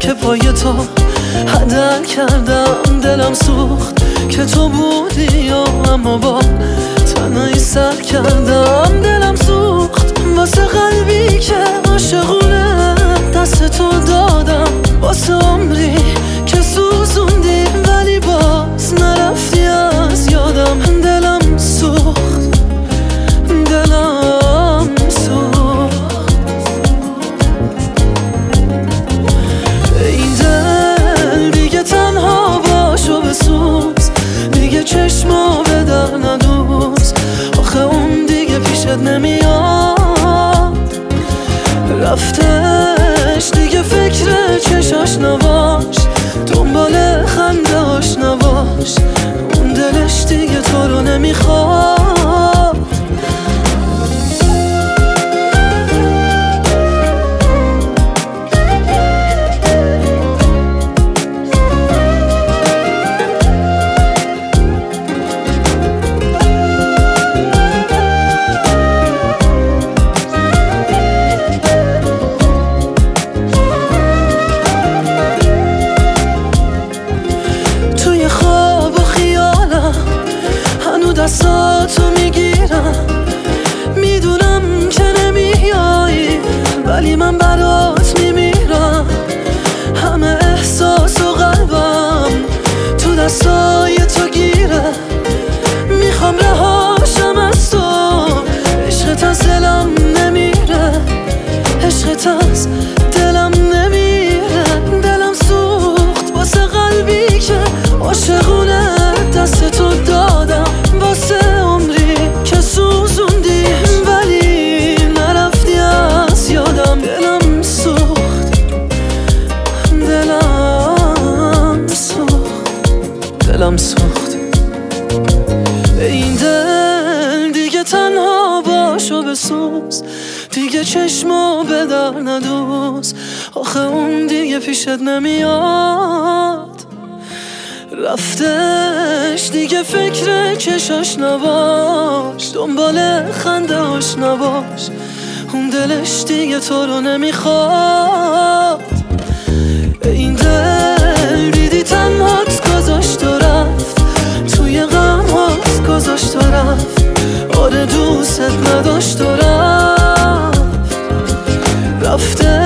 که پای تو هدر کردم. دلم سوخت که تو بودی اما با تنهایی سر کردم. دلم سوخت واسه قلبی که عاشقونه دست تو دادم. واسه عمری که سوزوندی ولی باز نرفتی از یادم. دلم سوخت، دلم سوخت. این دل دیگه تنها باشو بسوز، دیگه چشمو به در ندوز. آخه اون دیگه پیشت نمیاد، رفتش دیگه فکر چشاش نباش، دنبال خنده هاش نباش. اون دلش دیگه تو رو نمیخواد. دستاتو میگیرم، میدونم که نمیایی ولی من برات میمیرم. همه احساس و قلبم تو دستای تو گیره. میخوام رهاشم از تو، عشقت از دلم نمیره، عشقت از دلم نمیره. دلم سوخت واسه قلبی که عاشقونه دست تو دادم. واسه عمری که سوزوندی ولی نرفتی از یادم. دلم سوخت، دلم سوخت، دلم سوخت. این دل دیگه تنها باشو بسوز، دیگه چشمو به در ندوز. آخه اون دیگه پیشت نمیاد، رفتش دیگه فکر چشاش نباش، دنبال خنده هاش نباش. اون دلش دیگه تو رو نمیخواد. این دل دیدی تنهات گذاشت و رفت، توی غمات گذاشت و رفت. آره دوست نداشت و رفت، رفته